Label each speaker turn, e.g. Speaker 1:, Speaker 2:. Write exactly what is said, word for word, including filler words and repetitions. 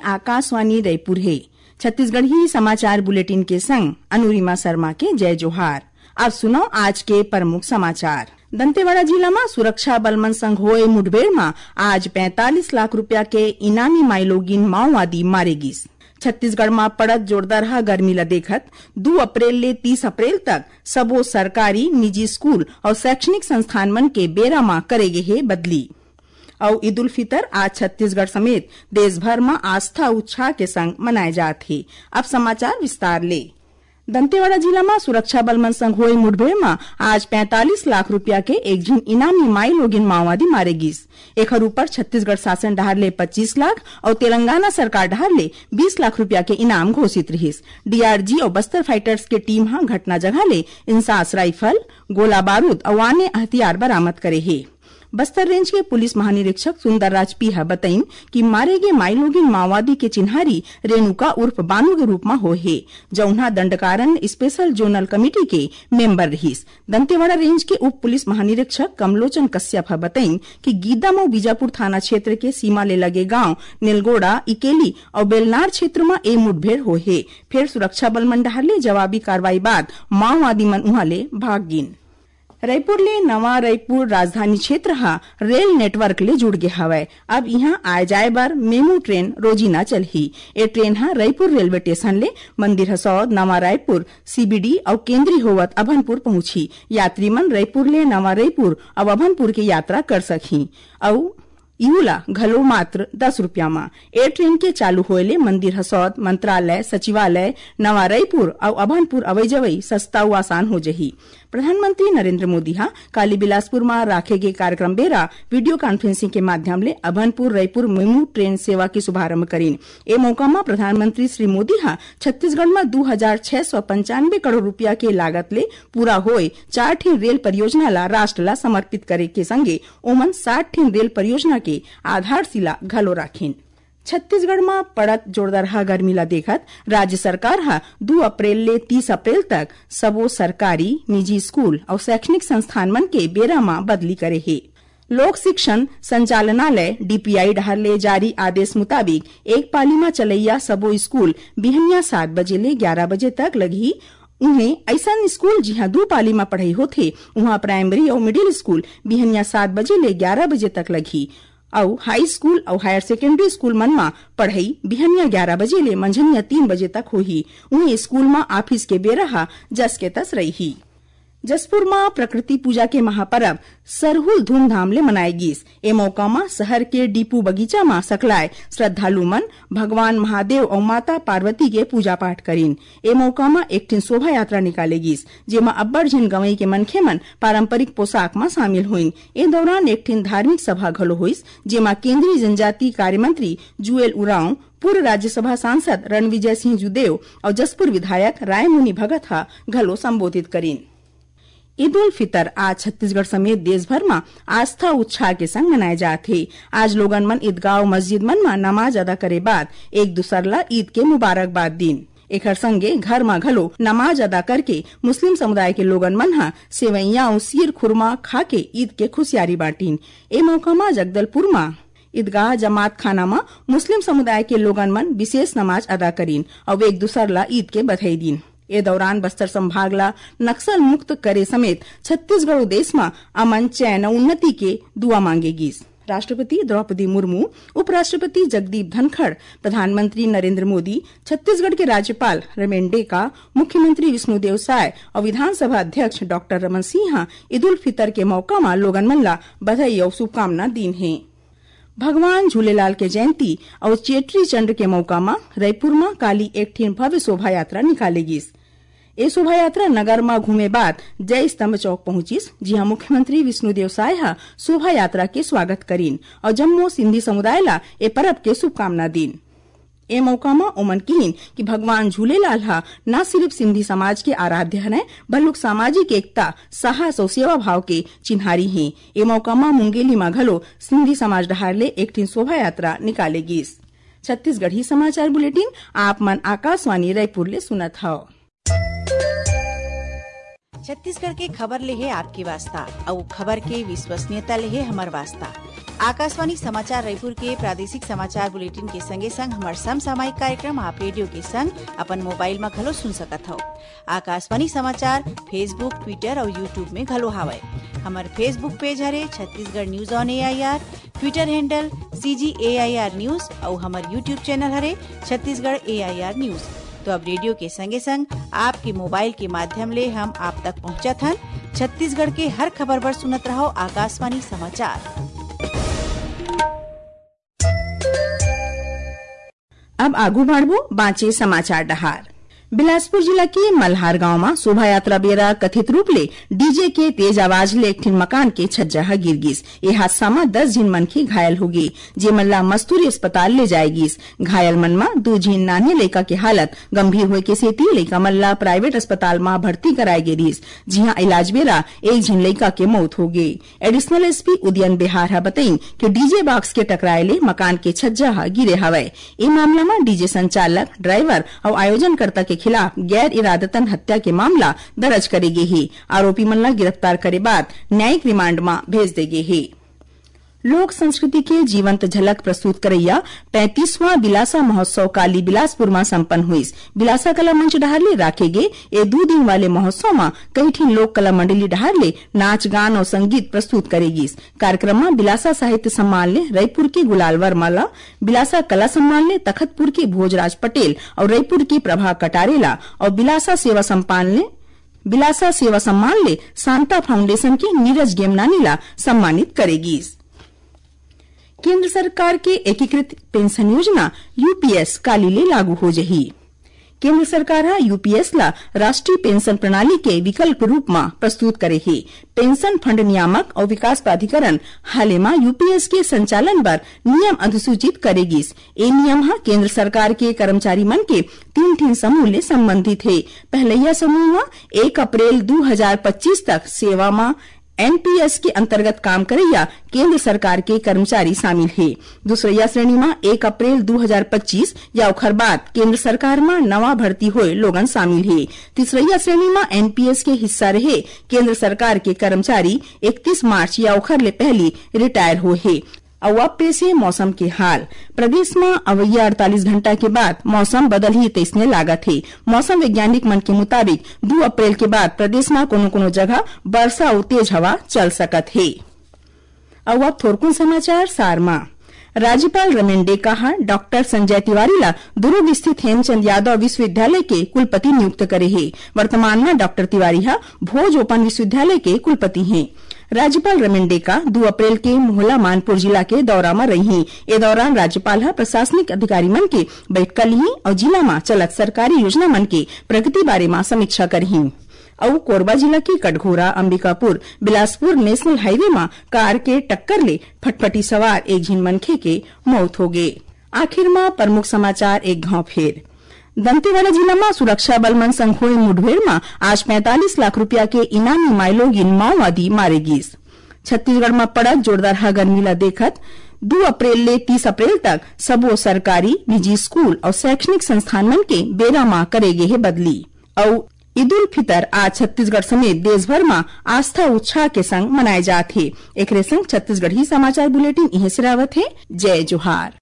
Speaker 1: आकाशवाणी रायपुर है। छत्तीसगढ़ी समाचार बुलेटिन के संग अनुरिमा शर्मा के जय जोहार। अब सुनो आज के प्रमुख समाचार। दंतेवाड़ा जिला में सुरक्षा बलमन संग होए मुठभेड़ में आज पैंतालीस लाख रुपया के इनामी माइलोगिन माओवादी मारे गिस। छत्तीसगढ़ में पड़त जोरदार गर्मी ला देखत दो अप्रैल ले तीस अप्रैल तक सबो सरकारी निजी स्कूल और शैक्षणिक संस्थान मन के बेरा में करेगे है बदली। और ईद उल फितर आज छत्तीसगढ़ समेत देश भर में आस्था उत्साह के संग मनाए जाते हैं। अब समाचार विस्तार ले। दंतेवाड़ा जिला में सुरक्षा बलमन संग होए मुठभेड़ में आज पैंतालीस लाख रुपया के एक झिन इनामी माई लोगिन माओवादी मारे गिस। एकर ऊपर छत्तीसगढ़ शासन डहार ले पच्चीस लाख और तेलंगाना सरकार डहार ले बीस लाख रुपया के इनाम घोषित रहिस। डीआरजी और बस्तर फाइटर्स के टीम हा घटना जगह ले इंसास राइफल, गोला बारूद और अन्य हथियार बरामद करे है। बस्तर रेंज के पुलिस महानिरीक्षक सुंदर राज पीहा बताइन कि मारे गए माइलोगिन माओवादी के चिन्हारी रेणुका उर्फ बानू के रूप में हो है, जौना दंडकारण्य स्पेशल जोनल कमेटी के मेंबर रहिस। दंतेवाड़ा रेंज के उप पुलिस महानिरीक्षक कमलोचन कश्यप बताइन कि गीदामऊ बीजापुर थाना क्षेत्र के सीमा ले लगे गांव नीलगोड़ा, इकेली और बेलनार क्षेत्र में ए मुठभेड़ हो है। फिर सुरक्षा बल मन डहार ले जवाबी कार्रवाई बाद माओवादी मन उहाँ ले भाग गिन। रायपुर ले नवा रायपुर राजधानी क्षेत्र हा रेल नेटवर्क ले जुड़ गया हवय। अब यहाँ आए जाए बर मेमू ट्रेन रोजीना चलही। ए ट्रेन हा रायपुर रेलवे स्टेशन ले मंदिर हसौद, नवा रायपुर, सीबीडी और केंद्रीय होवत अभनपुर पहुंची। यात्री मन रायपुर ले नवा रायपुर और अभनपुर की यात्रा कर सकही। और इहुला घलो मात्र दस रुपया में। ए ट्रेन के चालू होएले मंदिर हसौद, मंत्रालय, सचिवालय, नवा रायपुर और अभनपुर अवई जवई सस्ता व आसान हो जही। प्रधानमंत्री नरेंद्र मोदी हा काली बिलासपुर में राखे गए कार्यक्रम बेरा वीडियो कॉन्फ्रेंसिंग के माध्यम ले अभनपुर रायपुर मेमू ट्रेन सेवा के शुभारंभ करीन। ए मौका में प्रधानमंत्री श्री मोदी हा छत्तीसगढ़ में दो हजार छह सौ पंचानवे करोड़ रुपया के लागत ले पूरा होए चार ठिन रेल परियोजना ला राष्ट्र ला समर्पित करे के संगे ओमन साठ ठिन रेल परियोजना के आधारशिला घलो राखीन। छत्तीसगढ़ में पड़त जोरदार गर्मी ला देखत राज्य सरकार हा दो अप्रैल ले तीस अप्रैल तक सबो सरकारी निजी स्कूल और शैक्षणिक संस्थान मन के बेरा में बदली करे है। लोक शिक्षण संचालनालय डीपीआई डहार ले जारी आदेश मुताबिक एक पाली में चलैया सबो स्कूल बिहनिया सात बजे ले ग्यारह बजे तक लगी। उन्हें ऐसा स्कूल जिहाँ दो पाली में पढ़ाई होथे वहाँ प्राइमरी और मिडिल स्कूल बिहनिया सात बजे ले ग्यारह बजे तक लगी। और हाई स्कूल और हायर सेकेंडरी स्कूल मन में पढ़ाई बिहनिया ग्यारह बजे ले मंझनिया तीन बजे तक होही। उन्हें स्कूल में ऑफिस के बेरा जस के तस रही। जसपुर में प्रकृति पूजा के महापर्व सरहुल धूमधाम ले मनाए गिस। ए मौका में शहर के डीपू बगीचा में सकलाए श्रद्धालु मन भगवान महादेव और माता पार्वती के पूजा पाठ करीन। ए मौका में एक ठिन शोभा यात्रा निकाले गिस, जेमा अब्बड़ झिन गवई के मनखे मन पारंपरिक पोशाक में शामिल हुईन। ए दौरान एक ठिन धार्मिक सभा घलो हुईस, जेमा केंद्रीय जनजाति कार्य मंत्री जुएल उरांव, पूर्व राज्यसभा सांसद रणविजय सिंह जुदेव और जसपुर विधायक रायमुनि भगत हा घलो संबोधित करीन। ईद उल फितर आज छत्तीसगढ़ समेत देश भर में आस्था उत्साह के संग मनाए जाते। आज लोगन मन ईदगाह मस्जिद मन में नमाज अदा करे बाद एक दूसर ला ईद के मुबारकबाद दिन। एकर संगे घर में घलो नमाज अदा करके मुस्लिम समुदाय के लोगन मन हा सेवैया और सीर खुरमा खा के ईद के खुशियारी बांटीन। ए मौका में जगदलपुर में ईदगाह जमात खाना में मुस्लिम समुदाय के लोगन मन विशेष नमाज अदा करीन और एक दूसर ला ईद के बधाई दिन। ए दौरान बस्तर संभाग ला नक्सल मुक्त करे समेत छत्तीसगढ़ देश में अमन, चैन और उन्नति के दुआ मांगे गिस। राष्ट्रपति द्रौपदी मुर्मू, उपराष्ट्रपति जगदीप धनखड़, प्रधानमंत्री नरेंद्र मोदी, छत्तीसगढ़ के राज्यपाल रमेन डेका, मुख्यमंत्री विष्णुदेव साय और विधानसभा अध्यक्ष डॉक्टर रमन सिंह ईद उल फितर के मौका में लोगन मन ला बधाई और शुभकामना दीन है। भगवान झूलेलाल के जयंती और चेट्री चंड के मौका में रायपुर में काली एक ठिन भव्य शोभा यात्रा निकाले गिस। ए शोभा यात्रा नगर में घूमे बाद जय स्तंभ चौक पहुंचिस, जिहां मुख्यमंत्री विष्णुदेव साय शोभा यात्रा के स्वागत करीन और जम्मू सिंधी समुदाय ला ए पर्व के शुभकामना दीन। ए मौका में ओमन कहिन कि भगवान झूलेलाल हा न सिर्फ सिंधी समाज के आराध्य है बल्कि सामाजिक एकता, साहस और सेवा भाव के चिन्हारी हैं। ए मौका में मुंगेली में घलो सिंधी समाज डहार ले एक ठिन शोभा यात्रा निकाले गिस। छत्तीसगढ़ी समाचार बुलेटिन आप मन आकाशवाणी रायपुर ले सुनत हव।
Speaker 2: छत्तीसगढ़ के खबर ले है आपकी वास्ता और खबर के विश्वसनीयता ले है हमार वास्ता। आकाशवाणी समाचार रायपुर के प्रादेशिक समाचार बुलेटिन के संगे संग हमार समसामयिक कार्यक्रम आप रेडियो के संग अपन मोबाइल में घलो सुन सकत हो। आकाशवाणी समाचार फेसबुक, ट्विटर और यूट्यूब में घलो हावय। हमार फेसबुक पेज हरे Chhattisgarh news on A I R, Twitter handle C G A I R news और हमार यूट्यूब चैनल हरे छत्तीसगढ़ ए आई आर न्यूज। तो अब रेडियो के संगे संग आपके मोबाइल के माध्यम ले हम आप तक पहुंचत हन। छत्तीसगढ़ के हर खबर पर सुनत रहो आकाशवाणी समाचार।
Speaker 1: अब आगू बढ़बो बाँचे समाचार डहार। बिलासपुर जिला के मल्हार गांव में शोभा यात्रा बेरा कथित रूप ले डीजे के तेज आवाज ले एक ठिन मकान के छज्जा ह गिर गिस। ये हादसा में दस झिन मनखे घायल हो गए, जे मल्ला मस्तूरी अस्पताल ले जाए गिस। घायल मन में दो झिन नाने लड़का के हालत गंभीर हुए के सेती लड़का मल्ला प्राइवेट अस्पताल में भर्ती कराए गे रहिस, जिहां इलाज बेरा एक झिन लड़का के मौत हो गई। एडिशनल एसपी उदयन बिहार हा बताई कि डीजे बॉक्स के टकराए ले मकान के छज्जा ह गिरे हवय। ए मामला में डीजे संचालक, ड्राइवर और आयोजनकर्ता के खिलाफ गैर इरादतन हत्या के मामला दर्ज करेगे ही। आरोपी मन ला गिरफ्तार करे बाद न्यायिक रिमांड में भेज देगे ही। लोक संस्कृति के जीवंत झलक प्रस्तुत करैया पैंतीसवां बिलासा महोत्सव काली बिलासपुर में संपन्न हुई। बिलासा कला मंच डहारले राखे गे ए दो दिन वाले महोत्सव में कई ठिन लोक कला मंडली डहारले नाच गान और संगीत प्रस्तुत करेगी। कार्यक्रम में बिलासा साहित्य सम्मान ले रायपुर के गुलाल वर्मा ला, बिलासा कला सम्मान ले तखतपुर के भोजराज पटेल और रायपुर की प्रभा कटारेला और बिलासा सेवा सम्मान ले बिलासा सेवा सम्मान ले शांता फाउंडेशन के नीरज गेमनानी ला सम्मानित करेगी। केंद्र सरकार के एकीकृत पेंशन योजना यूपीएस काली ले लागू हो जही। केंद्र सरकार हा यूपीएस ला राष्ट्रीय पेंशन प्रणाली के विकल्प रूप में प्रस्तुत करे है। पेंशन फंड नियामक और विकास प्राधिकरण हाले में यूपीएस के संचालन पर नियम अधिसूचित करेगी। ये नियम हा केंद्र सरकार के कर्मचारी मन के तीन तीन समूह ले संबंधित है। पहलैया समूह एक अप्रैल दो हजार पच्चीस तक सेवा में एनपीएस के अंतर्गत काम करैया केंद्र सरकार के कर्मचारी शामिल है। दूसरैया श्रेणी में एक अप्रैल दो हजार पच्चीस या ओखर बाद केंद्र सरकार में नवा भर्ती हुए लोगन शामिल है। तीसरैया श्रेणी में एनपीएस के हिस्सा रहे केंद्र सरकार के कर्मचारी इकतीस मार्च या ओखर ले पहली रिटायर हुए है। अब पेश है मौसम के हाल। प्रदेश में अवैया अड़तालीस घंटा के बाद मौसम बदल ही तेसने लागत है। मौसम वैज्ञानिक मन के मुताबिक दो अप्रैल के बाद प्रदेश में कोनो कोनो जगह वर्षा और तेज हवा चल सकत है। अब थोरकुन समाचार सारमा। राज्यपाल रमेन डेका डॉक्टर संजय तिवारी ला दुर्ग स्थित हेमचंद यादव विश्वविद्यालय के कुलपति नियुक्त करे है। वर्तमान में डॉक्टर तिवारी हा भोज ओपन विश्वविद्यालय के कुलपति हैं। राज्यपाल रमेन डेका दो अप्रैल के मोहला मानपुर जिला के दौरा में रही। ए दौरान राज्यपाल हा प्रशासनिक अधिकारी मन के बैठक ली और जिला में चलत सरकारी योजना मन के प्रगति बारे में समीक्षा करही। और कोरबा जिला की कटघोरा अंबिकापुर बिलासपुर नेशनल हाईवे में कार के टक्कर ले फटफटी सवार एक झिन मनखे के मौत हो गए। आखिर में प्रमुख समाचार एक घाव फेर। दंतेवाड़ा जिला में सुरक्षा बल मन संग हुए मुठभेड़ में आज पैंतालीस लाख रुपया के इनामी माइलोगिन माओवादी मारे गिस। छत्तीसगढ़ में पड़त जोरदार गर्मी ला देखत दो अप्रैल ले तीस अप्रैल तक सबो सरकारी, निजी स्कूल और शैक्षणिक संस्थान मन के बेरा में करेगे है बदली। और ईद उल फितर आज छत्तीसगढ़ समेत देश भर में आस्था उत्साह के संग मनाए जाते। एक संग छत्तीसगढ़ी समाचार बुलेटिन इहे सिरावत है। जय जोहार।